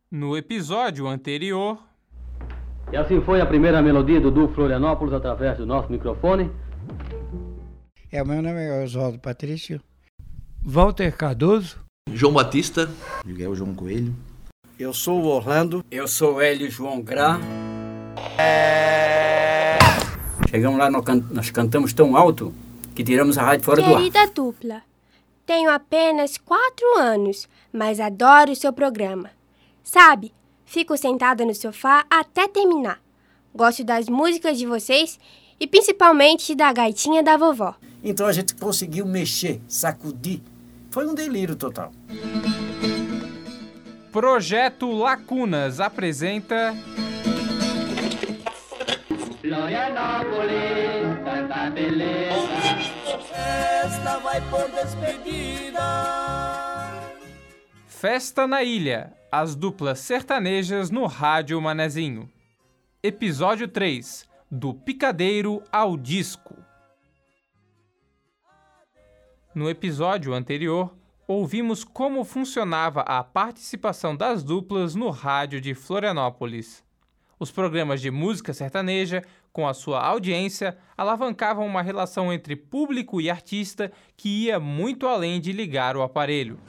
No episódio anterior... E assim foi a primeira melodia do Duo Florianópolis através do nosso microfone. Meu nome é Oswaldo Patrício. Walter Cardoso. João Batista. Miguel João Coelho. Eu sou o Orlando. Eu sou o Hélio João Grá. Chegamos lá, nós cantamos tão alto que tiramos a rádio fora do ar. Querida dupla, tenho apenas 4 anos, mas adoro o seu programa. Sabe, fico sentada no sofá até terminar. Gosto das músicas de vocês e principalmente da gaitinha da vovó. Então a gente conseguiu mexer, sacudir. Foi um delírio total. Projeto Lacunas apresenta... Florianópolis, tanta beleza. Esta vai por despedida. Festa na Ilha, as duplas sertanejas no Rádio Manezinho. Episódio 3, do picadeiro ao disco. No episódio anterior, ouvimos como funcionava a participação das duplas no rádio de Florianópolis. Os programas de música sertaneja, com a sua audiência, alavancavam uma relação entre público e artista que ia muito além de ligar o aparelho.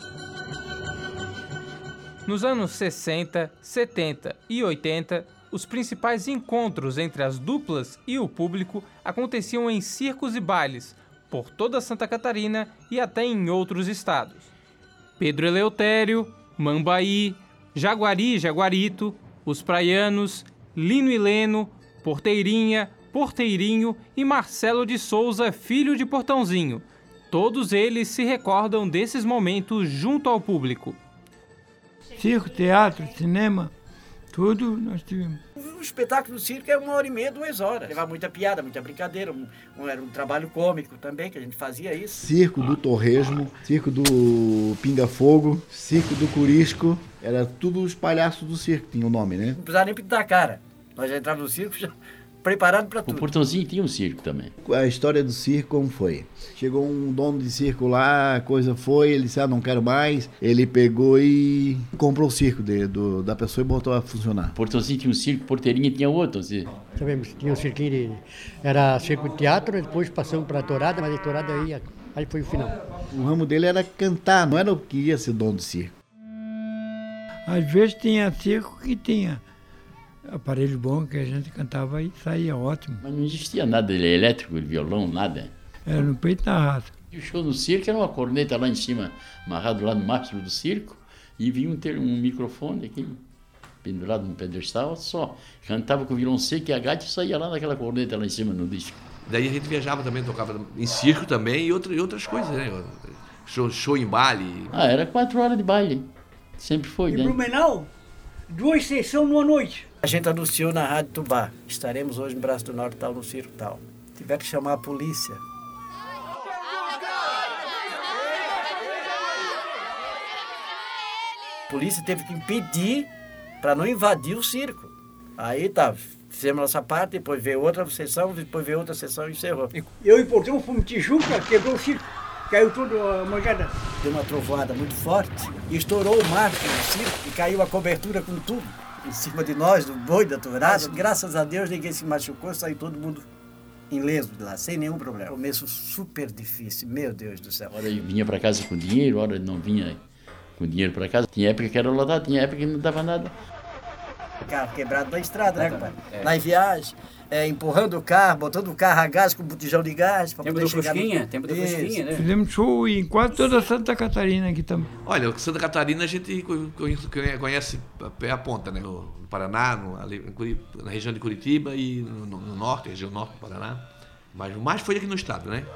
Nos anos 60, 70 e 80, os principais encontros entre as duplas e o público aconteciam em circos e bailes, por toda Santa Catarina e até em outros estados. Pedro Eleutério, Mambaí, Jaguari e Jaguarito, Os Praianos, Lino e Leno, Porteirinha, Porteirinho e Marcelo de Souza, filho de Portãozinho. Todos eles se recordam desses momentos junto ao público. Circo, teatro, cinema, tudo nós tivemos. O espetáculo do circo é 1h30, 2 horas. Levava muita piada, muita brincadeira. Era um trabalho cômico também, que a gente fazia isso. Circo do Torresmo, circo do Pinga Fogo, circo do Curisco. Era tudo os palhaços do circo, tinha o nome, né? Não precisava nem pintar a cara. Nós já entrávamos no circo já preparado para tudo. O Portãozinho tinha um circo também. A história do circo como foi? Chegou um dono de circo lá, a coisa foi, ele disse, não quero mais. Ele pegou e comprou o circo da pessoa e botou a funcionar. O Portãozinho tinha um circo, Porteirinha tinha outro. Assim. Sabemos, tinha um cirquinho, era circo de teatro, depois passamos para a tourada, mas a tourada aí foi o final. O ramo dele era cantar, não era o que ia ser dono de circo. Às vezes tinha circo que tinha aparelho bom que a gente cantava e saía ótimo. Mas não existia nada de elétrico, de violão, nada. Era no peito da raça. E o show no circo era uma corneta lá em cima, amarrado lá no mastro do circo, e vinha um microfone aqui, pendurado no pedestal, só. Cantava com o violão seco e a gaita e saía lá naquela corneta lá em cima no disco. Daí a gente viajava também, tocava em circo também e outras coisas, né? Show em baile. Era 4 horas de baile. Sempre foi, né? Em Blumenau, 2 sessões numa noite. A gente anunciou na Rádio Tubá. Estaremos hoje no Braço do Norte, tal, no circo, tal. Tiveram que chamar a polícia. A polícia teve que impedir para não invadir o circo. Aí tá, fizemos nossa parte, depois veio outra sessão, depois veio outra sessão e encerrou. Eu e o Portão fomos Tijuca, quebrou o circo. Caiu tudo a manjada. Deu uma trovoada muito forte e estourou o mastro do circo e caiu a cobertura com tudo. Em cima de nós, do boi, da tourada. Graças a Deus ninguém se machucou, saiu todo mundo ileso de lá, sem nenhum problema. Começo super difícil, meu Deus do céu. Hora eu vinha para casa com dinheiro, hora não vinha com dinheiro para casa. Tinha época que era lotado, tinha época que não dava nada. Carro quebrado na estrada, né, compadre? Lá em viagem, empurrando o carro, botando o carro a gás com botijão de gás. Tempo do Fusquinha, tempo do Fusquinha, né? Fizemos show em quase toda Santa Catarina aqui também. Olha, Santa Catarina a gente conhece pé a ponta, né? No Paraná, na região de Curitiba e no norte, região norte do Paraná. Mas o mais foi aqui no estado, né?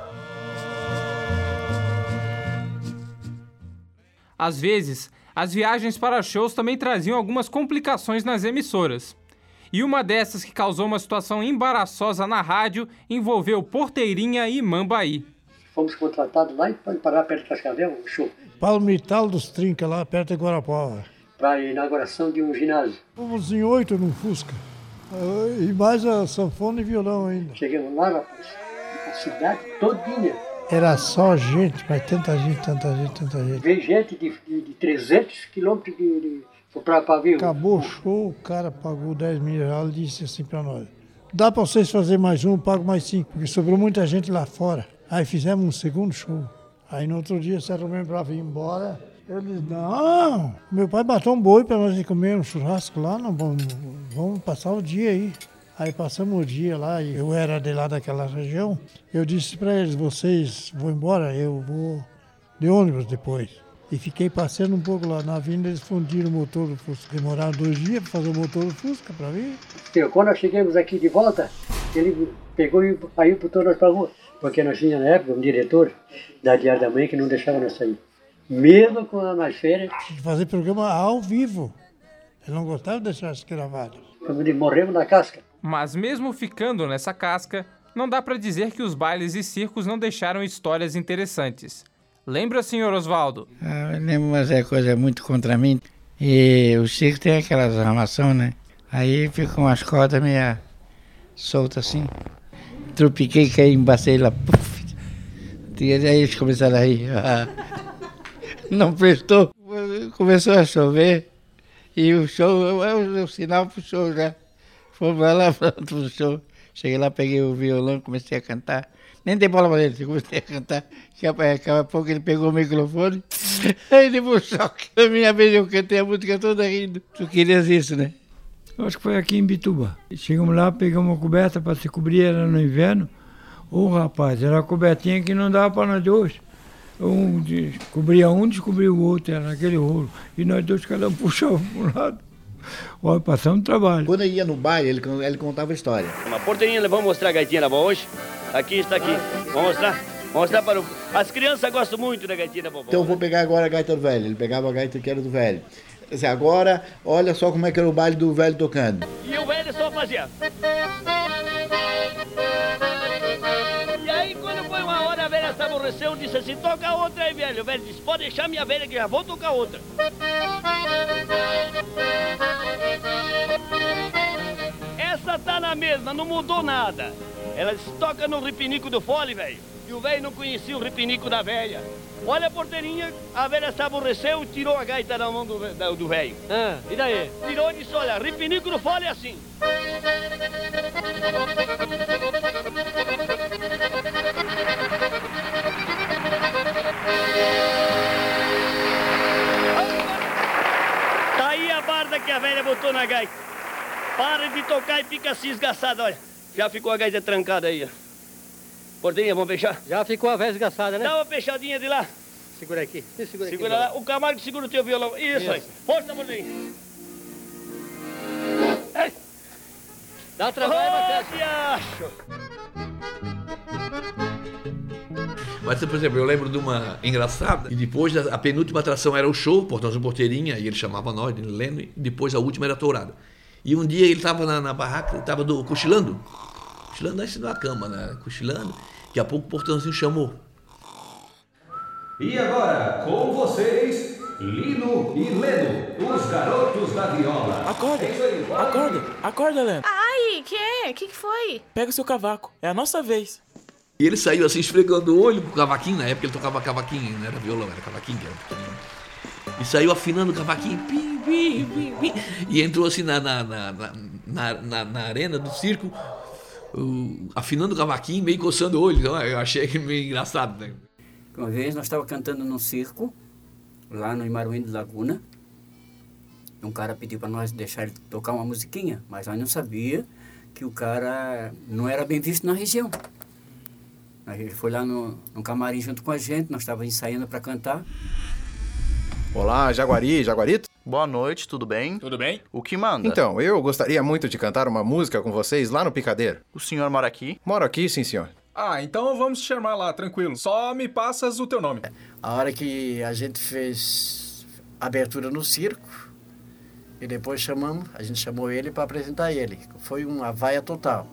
Às vezes, as viagens para shows também traziam algumas complicações nas emissoras. E uma dessas que causou uma situação embaraçosa na rádio envolveu Porteirinha e Mambaí. Fomos contratados lá e parar perto de Cascavel, um show. Palmital dos Trinca, lá perto de Guarapuava. Para a inauguração de um ginásio. Fomos em 8 num Fusca. E mais a sanfona e violão ainda. Chegamos lá, rapaz, a cidade todinha. Era só gente, mas tanta gente. Veio gente de 300 quilômetros de Acabou o show, o cara pagou 10 mil reais e disse assim pra nós: dá pra vocês fazer mais um, eu pago mais 5, porque sobrou muita gente lá fora. Aí fizemos um segundo show. Aí no outro dia, se arrumamos pra vir embora. Ele disse: não, meu pai matou um boi pra nós ir comer um churrasco lá, não, vamos passar o dia aí. Aí passamos o dia lá, e eu era de lá daquela região. Eu disse pra eles: vocês vão embora, eu vou de ônibus depois. E fiquei passeando um pouco lá na avenida, eles fundiram o motor do Fusca. Demoraram 2 dias para fazer o motor do Fusca para vir. Quando nós chegamos aqui de volta, ele pegou e aí botou nós para rua. Porque nós tínhamos na época um diretor da Diário da Manhã que não deixava nós sair. Mesmo com nas férias. Fazer programa ao vivo. Ele não gostava de deixar isso gravado. Morremos na casca. Mas mesmo ficando nessa casca, não dá para dizer que os bailes e circos não deixaram histórias interessantes. Lembra, senhor Osvaldo? Eu lembro, mas é coisa muito contra mim. E o circo tem aquelas armações, né? Aí ficam umas cordas meio soltas assim. Tropiquei, caí, embacei lá. Puf. E aí eles começaram a rir. Não prestou. Começou a chover. E o show, o sinal pro show já. Fomos lá pro show. Cheguei lá, peguei o violão, comecei a cantar. Nem dei bola pra ele, comecei a cantar. Daqui a pouco ele pegou o microfone. Aí ele puxou. Na minha vez eu cantei a música toda rindo. Tu querias isso, né? Eu acho que foi aqui em Bituba. Chegamos lá, pegamos uma coberta para se cobrir, era no inverno. Rapaz, era uma cobertinha que não dava para nós dois. Cobria um, descobria o outro, era naquele rolo. E nós dois, cada um puxava para um lado. Olha, passamos trabalho. Quando ele ia no baile, ele contava a história. Uma porteirinha, vamos mostrar a gaitinha da vovó hoje? Aqui está aqui. Vamos mostrar para o... As crianças gostam muito da gaitinha da vovó. Então eu vou pegar agora a gaita do velho. Ele pegava a gaita que era do velho. Assim, agora, olha só como é que era o baile do velho tocando. E o velho só fazia. E aí, quando foi uma hora, a velha se aborreceu, disse assim: toca outra aí, velho. O velho disse: pode deixar minha velha que já vou tocar outra. Essa tá na mesma, não mudou nada. Ela disse: toca no ripinico do fole, velho. E o velho não conhecia o ripinico da velha. Olha a porteirinha, a velha se aborreceu e tirou a gaita da mão do velho. E daí? Tirou e disse: olha, ripinico do fole é assim. Tá aí a barda que a velha botou na gaita. Para de tocar e fica assim esgaçada, olha. Já ficou a gaita trancada aí, ó. Porteirinha, vamos fechar? Já ficou a vez gastada, né? Dá uma fechadinha de lá. Segura aqui. Segura lá. O Camargo segura o teu violão. Isso aí. Força, Porteirinha. Dá trabalho, Matheus. Mas, por exemplo, eu lembro de uma engraçada, e depois a penúltima atração era o show, Portão Porteirinha, e ele chamava nós, de Leno, e depois a última era a tourada. E um dia ele estava na barraca, ele estava cochilando assim na cama, né? Cochilando. Daqui a pouco o portãozinho chamou. E agora, com vocês, Lino e Leno, os garotos da viola. Acorda, Leno. Ai, que foi? Pega o seu cavaco, é a nossa vez. E ele saiu assim, esfregando o olho com o cavaquinho, na época ele tocava cavaquinho, não era violão, era cavaquinho, que era pequenininho. E saiu afinando o cavaquinho, pim, pim, pim, pim, e entrou assim na arena do circo, afinando o cavaquinho, meio coçando o olho. Então, eu achei meio engraçado, né? Uma vez nós estávamos cantando num circo, lá no Imaruim de Laguna. Um cara pediu para nós deixar ele tocar uma musiquinha, mas nós não sabia que o cara não era bem visto na região. Ele foi lá no camarim junto com a gente, nós estávamos ensaiando para cantar. Olá, Jaguarito. Boa noite, tudo bem? Tudo bem? O que manda? Então, eu gostaria muito de cantar uma música com vocês lá no Picadeiro. O senhor mora aqui? Moro aqui, sim, senhor. Então vamos te chamar lá, tranquilo. Só me passas o teu nome. A hora que a gente fez a abertura no circo, e depois a gente chamou ele para apresentar ele. Foi uma vaia total.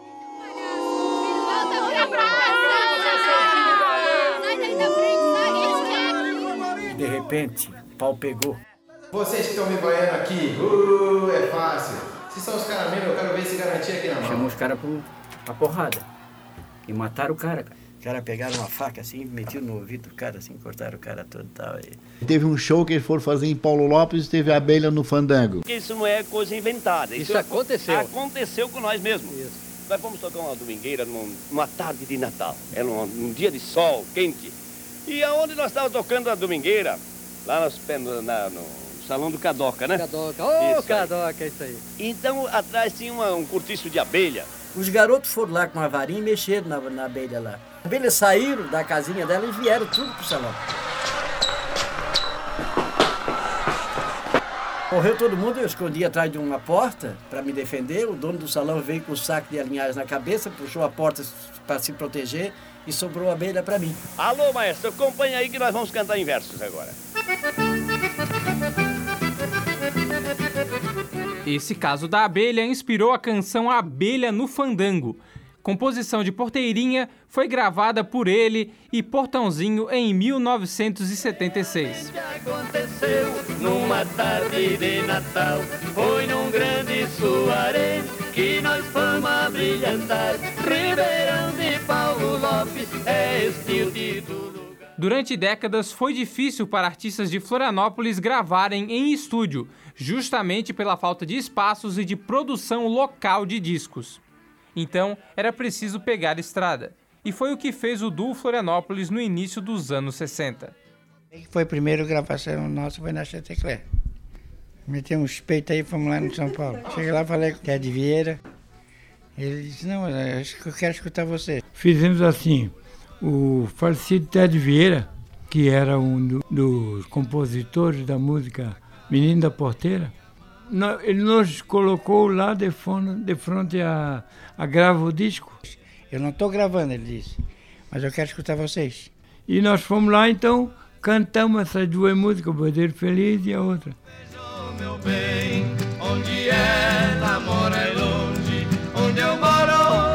De repente, o pau pegou. Vocês que estão me banhando aqui, é fácil. Se são os caras mesmo, eu quero ver se garantir aqui na mão. Chamou os caras pra porrada. E mataram o cara. O cara pegaram uma faca assim, metiam no ouvido do cara assim, cortaram o cara todo e tal. Teve um show que eles foram fazer em Paulo Lopes e teve a abelha no fandango. Isso não é coisa inventada. Isso aconteceu. Aconteceu com nós mesmos. Isso. Nós fomos tocar uma domingueira numa tarde de Natal. Era um dia de sol quente. E aonde nós estávamos tocando a domingueira? Lá no Salão do Cadoca, né? Cadoca. Ô, Cadoca, é isso aí. Então, atrás tinha um cortiço de abelha. Os garotos foram lá com uma varinha e mexeram na abelha lá. As abelhas saíram da casinha dela e vieram tudo pro salão. Correu todo mundo, eu escondi atrás de uma porta para me defender. O dono do salão veio com o saco de alinhares na cabeça, puxou a porta para se proteger e sobrou a abelha para mim. Alô, maestro, acompanha aí que nós vamos cantar em versos agora. Esse caso da abelha inspirou a canção Abelha no Fandango. Composição de Porteirinha, foi gravada por ele e Portãozinho em 1976. Aconteceu numa tarde de Natal, foi num grande soaré que nós fomos a brilhantar. Ribeirão de Paulo Lopes é este o título. Durante décadas, foi difícil para artistas de Florianópolis gravarem em estúdio, justamente pela falta de espaços e de produção local de discos. Então, era preciso pegar estrada. E foi o que fez o duo Florianópolis no início dos anos 60. Foi a primeira gravação nossa, foi na Chantecler. Metemos uns peitos aí, fomos lá no São Paulo. Cheguei lá, falei com o Ted Vieira. Ele disse, não, acho que eu quero escutar você. Fizemos assim, o falecido Ted Vieira, que era um dos compositores da música Menino da Porteira, ele nos colocou lá de frente a gravar o disco. Eu não estou gravando, ele disse, mas eu quero escutar vocês. E nós fomos lá, então, cantamos essas duas músicas, o Bordeiro Feliz e a outra. Meu bem, onde ela mora é longe, onde eu moro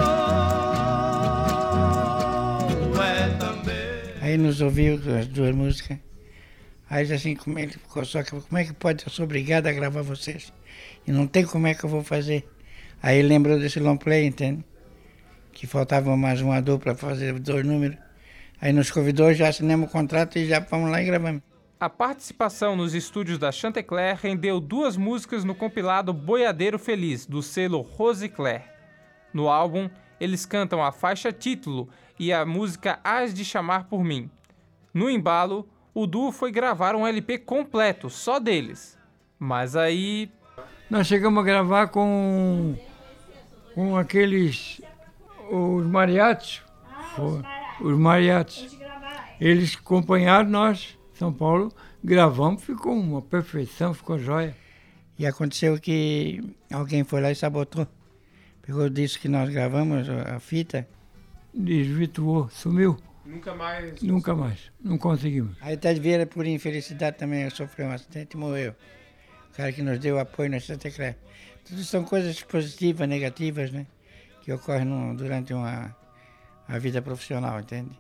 é também. Aí nos ouviu as duas músicas. Aí disse assim, como é que pode, eu sou obrigado a gravar vocês? E não tem como é que eu vou fazer. Aí ele lembrou desse long play, entende? Que faltava mais uma dupla para fazer 2 números. Aí nos convidou, já assinamos o contrato e já vamos lá e gravamos. A participação nos estúdios da Chantecler rendeu 2 músicas no compilado Boiadeiro Feliz, do selo Rosicler. No álbum, eles cantam a faixa título e a música Hás de Chamar por Mim. No embalo, o duo foi gravar um LP completo, só deles. Mas aí... Nós chegamos a gravar com aqueles... os mariachis. Os mariachis. Eles acompanharam nós, São Paulo, gravamos, ficou uma perfeição, ficou jóia. E aconteceu que alguém foi lá e sabotou. Pegou o disco que nós gravamos, a fita. Desvirtuou, sumiu. Nunca mais? Nunca mais, não conseguimos. Aí Ted Vieira, por infelicidade, também sofreu um acidente e morreu. O cara que nos deu apoio na Chantecler. Tudo são coisas positivas, negativas, né? Que ocorrem durante a vida profissional, entende?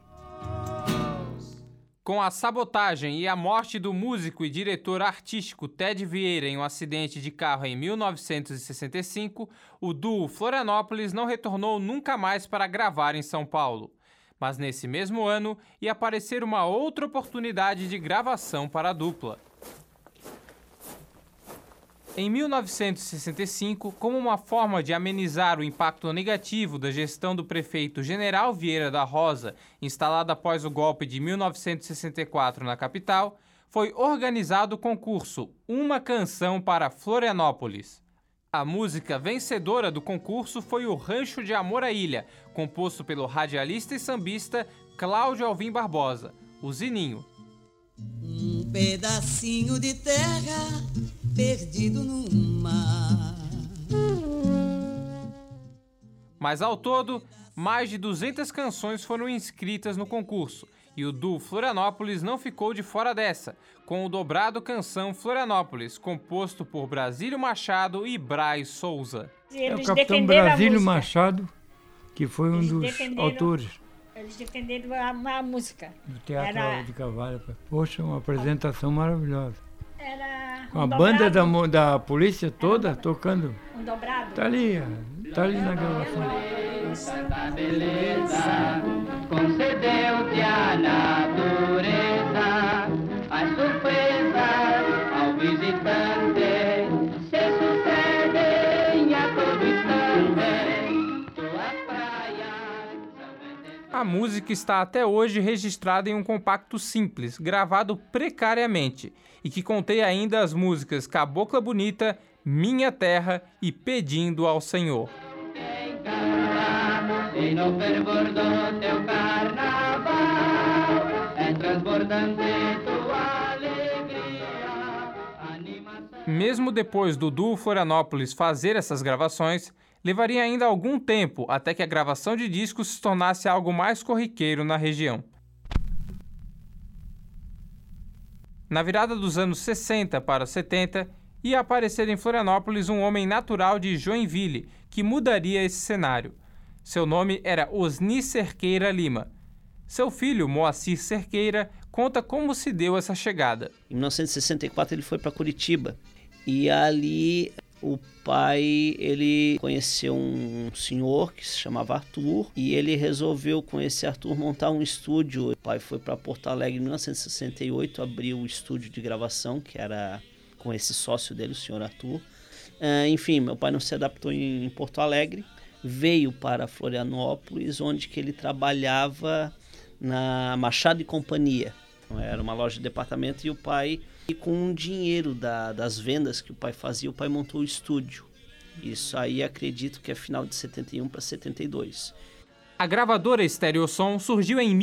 Com a sabotagem e a morte do músico e diretor artístico Ted Vieira em um acidente de carro em 1965, o duo Florianópolis não retornou nunca mais para gravar em São Paulo. Mas nesse mesmo ano ia aparecer uma outra oportunidade de gravação para a dupla. Em 1965, como uma forma de amenizar o impacto negativo da gestão do prefeito General Vieira da Rosa, instalado após o golpe de 1964 na capital, foi organizado o concurso Uma Canção para Florianópolis. A música vencedora do concurso foi o Rancho de Amor à Ilha, composto pelo radialista e sambista Cláudio Alvim Barbosa, o Zininho. Um pedacinho de terra perdido no mar. Mas ao todo, mais de 200 canções foram inscritas no concurso, e o duo Florianópolis não ficou de fora dessa, com o dobrado Canção Florianópolis, composto por Brasílio Machado e Braz Souza. É o capitão Brasílio Machado, que foi um dos autores. Eles defenderam a música. Do Teatro de Cavalo. Poxa, uma apresentação maravilhosa. Era com a banda da polícia toda tocando. Um dobrado? Tá ali, Tá ali na gravação. Tanta beleza, concedeu-te a natureza, as surpresas ao visitante se sucedem a todo instante. Tua praia. A música está até hoje registrada em um compacto simples, gravado precariamente, e que contém ainda as músicas Cabocla Bonita, Minha Terra e Pedindo ao Senhor. E no fervor do teu carnaval é transbordante tua alegria, animação. Mesmo depois do duo Florianópolis fazer essas gravações, levaria ainda algum tempo até que a gravação de discos se tornasse algo mais corriqueiro na região. Na virada dos anos 60 para 70, ia aparecer em Florianópolis um homem natural de Joinville, que mudaria esse cenário. Seu nome era Osni Cerqueira Lima. Seu filho, Moacir Cerqueira, conta como se deu essa chegada. Em 1964 ele foi para Curitiba e ali o pai ele conheceu um senhor que se chamava Arthur e ele resolveu com esse Arthur montar um estúdio. O pai foi para Porto Alegre em 1968, abriu o estúdio de gravação que era com esse sócio dele, o senhor Arthur. Enfim, meu pai não se adaptou em Porto Alegre, veio para Florianópolis, onde que ele trabalhava na Machado e Companhia. Era uma loja de departamento e o pai, com o dinheiro das vendas que o pai fazia, o pai montou o estúdio. Isso aí acredito que é final de 71 para 72. A gravadora Stereosom surgiu em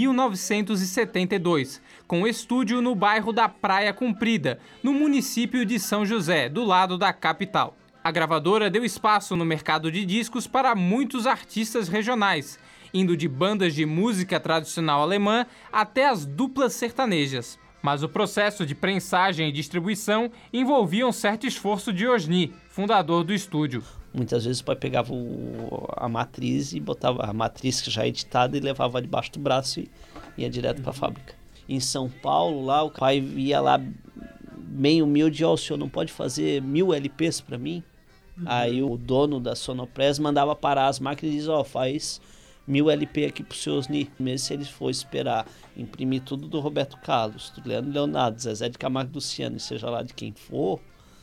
1972, com estúdio no bairro da Praia Comprida, no município de São José, do lado da capital. A gravadora deu espaço no mercado de discos para muitos artistas regionais, indo de bandas de música tradicional alemã até as duplas sertanejas. Mas o processo de prensagem e distribuição envolvia um certo esforço de Osni, fundador do estúdio. Muitas vezes o pai pegava a matriz e botava a matriz já editada e levava debaixo do braço e ia direto para a fábrica. Em São Paulo, lá o pai ia lá meio humilde, o senhor não pode fazer 1000 LPs para mim? Aí o dono da Sonopress mandava parar as máquinas e dizia, faz 1000 LP aqui pro seu Osni. Mesmo se ele for esperar imprimir tudo do Roberto Carlos, do Leandro Leonardo, Zezé de Camargo e Luciano, e seja lá de quem for,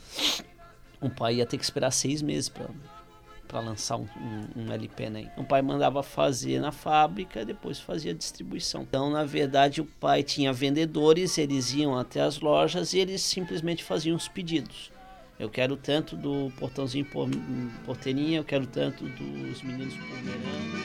o pai ia ter que esperar 6 meses para lançar um LP, né? O pai mandava fazer na fábrica, depois fazia a distribuição. Então, na verdade, o pai tinha vendedores, eles iam até as lojas e eles simplesmente faziam os pedidos. Eu quero tanto do Portãozinho Porteirinha, eu quero tanto dos Meninos Pomeranos.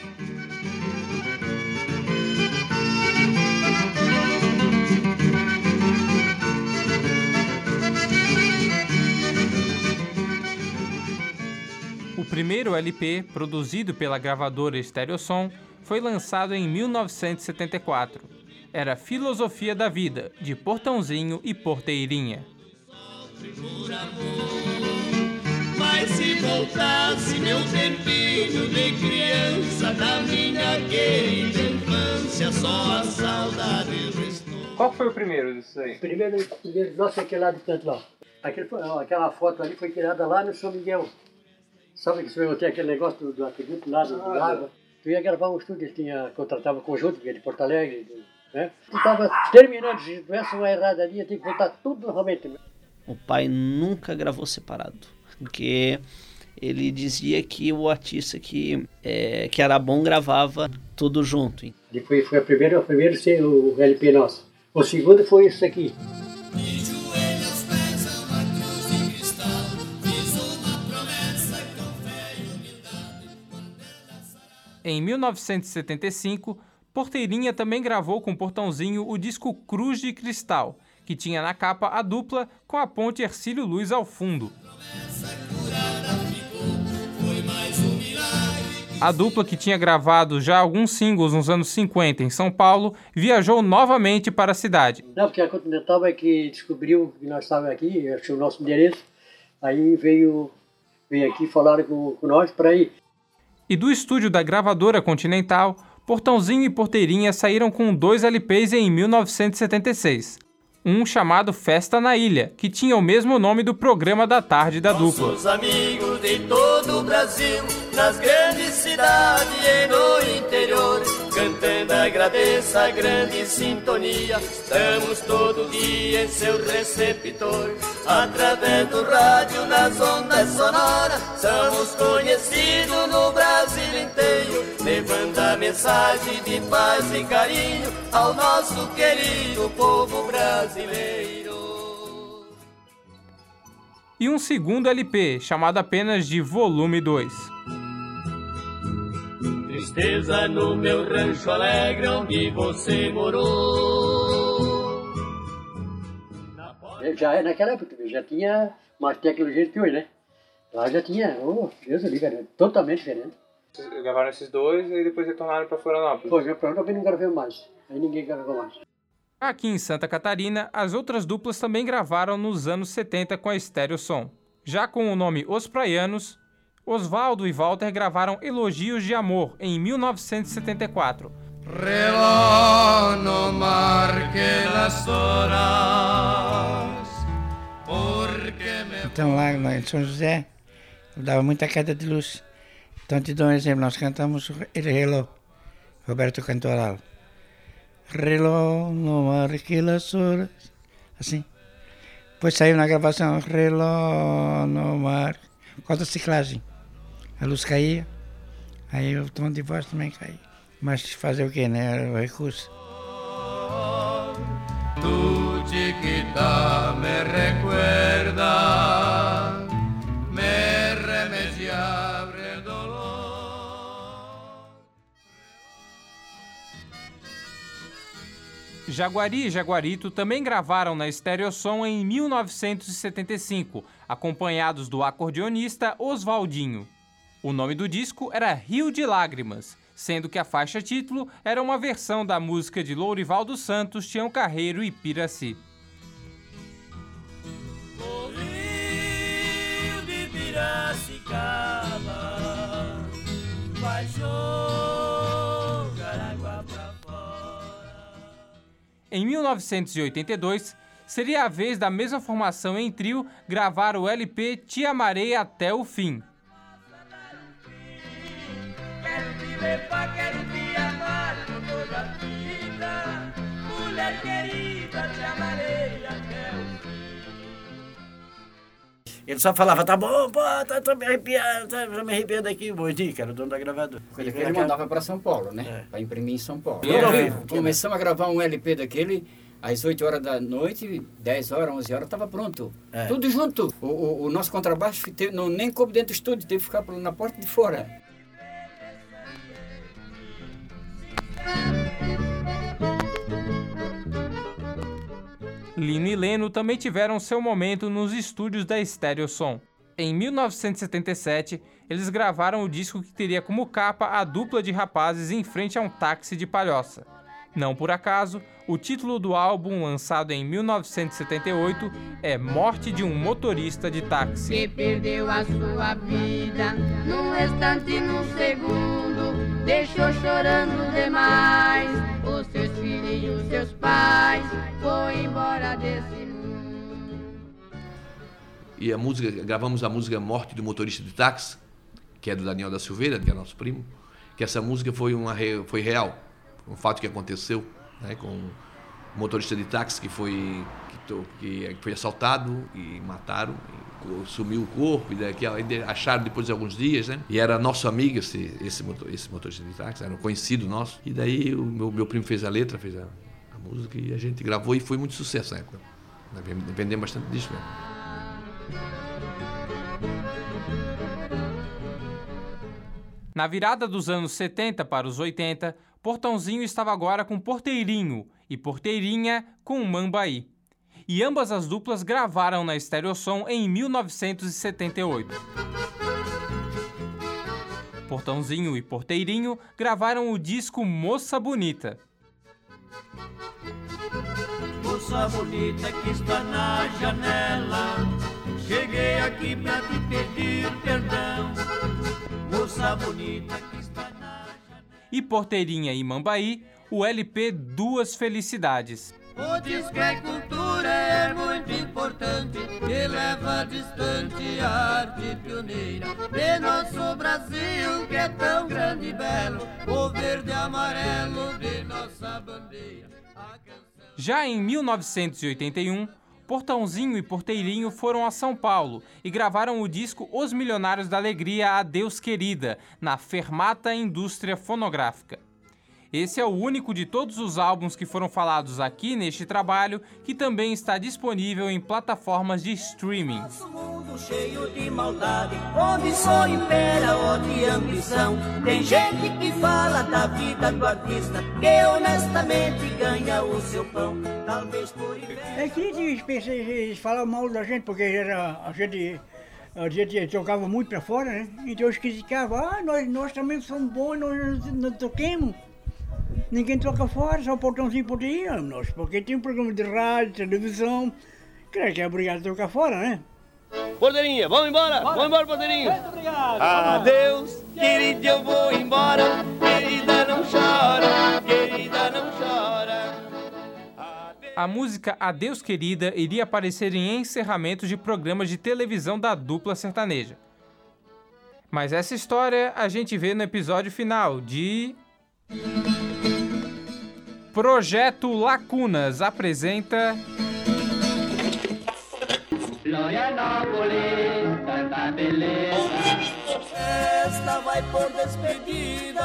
O primeiro LP, produzido pela gravadora Stereosom, foi lançado em 1974. Era Filosofia da Vida, de Portãozinho e Porteirinha. Por amor, mas se voltasse meu tempinho de criança da minha querida infância, só a saudade restou. Qual foi o primeiro disso aí? Primeiro, nossa, aquele lá do canto lá. Aquela foto ali foi tirada lá no São Miguel. Sabe que você tem aquele negócio do aqueduto lá do água? Tu ia gravar um estúdio, ele contratava conjunto, que é de Porto Alegre, né? Tu estava terminando, se tivesse uma errada ali, ia ter que voltar tudo novamente. O pai nunca gravou separado, porque ele dizia que o artista que era bom gravava tudo junto. Depois foi o primeiro ser o LP nosso. O segundo foi isso aqui. Em 1975, Porteirinha também gravou com Portãozinho o disco Cruz de Cristal, que tinha na capa a dupla com a ponte Hercílio Luz ao fundo. A dupla, que tinha gravado já alguns singles nos anos 50 em São Paulo, viajou novamente para a cidade. Não, porque a Continental é que descobriu que nós estávamos aqui, achou o nosso endereço, aí veio aqui falar com nós para ir. E do estúdio da gravadora Continental, Portãozinho e Porteirinha saíram com 2 LPs em 1976. um chamado Festa na Ilha, que tinha o mesmo nome do programa da tarde da dupla. Nossos amigos de todo o Brasil, nas grandes cidades e no interior, cantando agradeça a grande sintonia, estamos todo dia em seu receptor, através do rádio nas ondas sonoras, somos conhecidos no Brasil inteiro, levando a mensagem de paz e carinho ao nosso querido povo brasileiro. E um segundo LP, chamado apenas de Volume 2. Tristeza no meu rancho alegre onde você morou. Já naquela época já tinha mais tecnologia do que hoje, né? Lá já tinha, Deus ali, cara, totalmente diferente. Vocês gravaram esses dois e depois retornaram para Florianópolis? Pois, para Florianópolis não gravei mais. Aí ninguém gravou mais. Aqui em Santa Catarina, as outras duplas também gravaram nos anos 70 com a Stereosom. Já com o nome Os Praianos, Osvaldo e Walter gravaram Elogios de Amor em 1974. Reloj no marque las horas, porque me... Então lá em São José, dava muita queda de luz. Então te dou um exemplo, nós cantamos El Reloj, Roberto Cantoral. Reloj no marque las horas, assim. Depois saiu na gravação, reloj no marque, por causa da ciclagem. A luz caía, aí o tom de voz também caía. Mas fazer o quê, né? Era o recurso. Tu chiquita me recuerda, me remediabre dolor. Jaguari e Jaguarito também gravaram na Stereosom em 1975, acompanhados do acordeonista Oswaldinho. O nome do disco era Rio de Lágrimas, sendo que a faixa título era uma versão da música de Lourival dos Santos, Tião Carreiro e Piraci. O rio de Piracicaba vai jogar água pra fora. Em 1982, seria a vez da mesma formação em trio gravar o LP Te Amarei Até o Fim. Quero te levar, quero te amar por toda a vida, mulher querida, te amarei até o fim. Ele só falava, tá bom, pô, tô me arrepiando, tô me arrepiando aqui, o Boidi, que era o dono da gravadora. Ele mandava para São Paulo, né? Para imprimir em São Paulo. Começamos a gravar um LP daquele, às 8 horas da noite, 10 horas, 11 horas, estava pronto. Tudo junto. O nosso contrabaixo nem coube dentro do estúdio, teve que ficar na porta de fora. Lino e Leno também tiveram seu momento nos estúdios da Stereosom. Em 1977, eles gravaram o disco que teria como capa a dupla de rapazes em frente a um táxi de Palhoça. Não por acaso, o título do álbum, lançado em 1978, é Morte de um Motorista de Táxi. Que perdeu a sua vida num instante, num segundo, deixou chorando demais os seus filhos e os seus pais, foi embora desse mundo. E gravamos a música Morte do Motorista de Táxi, que é do Daniel da Silveira, que é nosso primo, que essa música foi real, um fato que aconteceu, né, com um motorista de táxi que foi assaltado e mataram, e sumiu o corpo, e daqui acharam depois de alguns dias, né? E era nosso amigo esse motorista de táxi, era um conhecido nosso. E daí o meu primo fez a letra, fez a música, e a gente gravou, e foi muito sucesso na época. Vendemos bastante disso, né? Na virada dos anos 70 para os 80, Portãozinho estava agora com Porteirinho e Porteirinha com Mambaí. E ambas as duplas gravaram na Stereosom em 1978. Portãozinho e Porteirinho gravaram o disco Moça Bonita. Moça bonita que está na janela, cheguei aqui pra te pedir perdão. Moça bonita que está na janela. E Porteirinha e Mambaí, o LP Duas Felicidades. O disco é cultura, é muito importante, que leva distante a arte pioneira de nosso Brasil, que é tão grande e belo, o verde e amarelo de nossa bandeira. Já em 1981, Portãozinho e Porteirinho foram a São Paulo e gravaram o disco Os Milionários da Alegria, Adeus Querida, na Fermata Indústria Fonográfica. Esse é o único de todos os álbuns que foram falados aqui neste trabalho, que também está disponível em plataformas de streaming. Nosso mundo cheio de maldade, onde só impera ódio e ambição. Tem gente que fala da vida do artista, que honestamente ganha o seu pão, talvez por inveja. É que eles falavam mal da gente, porque a gente tocava muito pra fora, né? Então eles criticavam, nós também somos bons, nós toquemos. Ninguém toca fora, só Portãozinho e Porteirinho, nós, porque tem um programa de rádio, televisão, creio que é obrigado a tocar fora, né? Porteirinha, vamos embora! Bora. Vamos embora, Porteirinha! Muito obrigado! Adeus, querida, eu vou embora. Querida, não chora, querida, não chora. A música Adeus Querida iria aparecer em encerramentos de programas de televisão da dupla sertaneja. Mas essa história a gente vê no episódio final de... Projeto Lacunas apresenta... Florianópolis, tanta beleza, esta vai por despedida.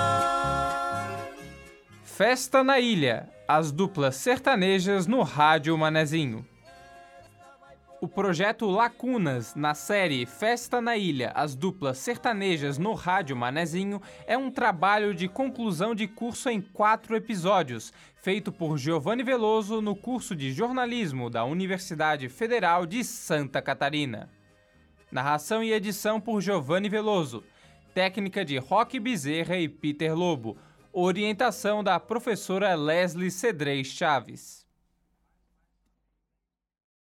Festa na Ilha, as duplas sertanejas no Rádio Manezinho. O projeto Lacunas, na série Festa na Ilha, as duplas sertanejas no Rádio Manezinho, é um trabalho de conclusão de curso em 4 episódios, feito por Giovanni Veloso no curso de jornalismo da Universidade Federal de Santa Catarina. Narração e edição por Giovanni Veloso. Técnica de Roque Bezerra e Peter Lobo. Orientação da professora Leslie Cedrez Chaves.